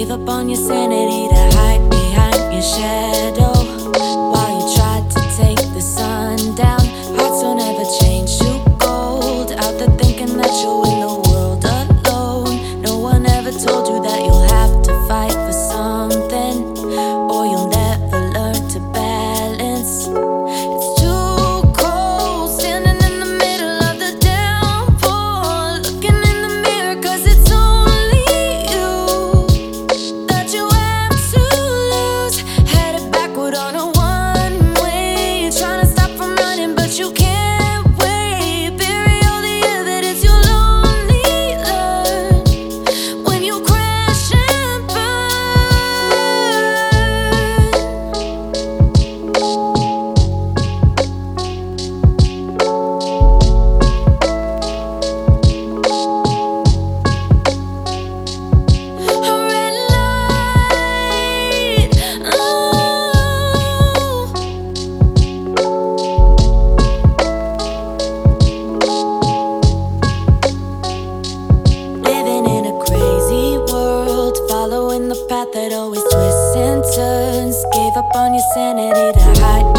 Gave up on your sanity to hide behind your shadow while you tried to take the sun down. Hearts don't ever change to gold. Out there thinking that you'll win the world alone. No one ever told you that you'll have to fight for something, or you'll never learn to balance. It's too cold standing in the middle of the downpour, looking in the mirror 'cause it's only you that you have to lose. Headed backward on a one-way, trying to stop from running but you can't wait. Bury all the evidence you'll only learn when you crash and burn. A red light, living in a crazy world, following the path that always twists and turns. Gave up on your sanity to hide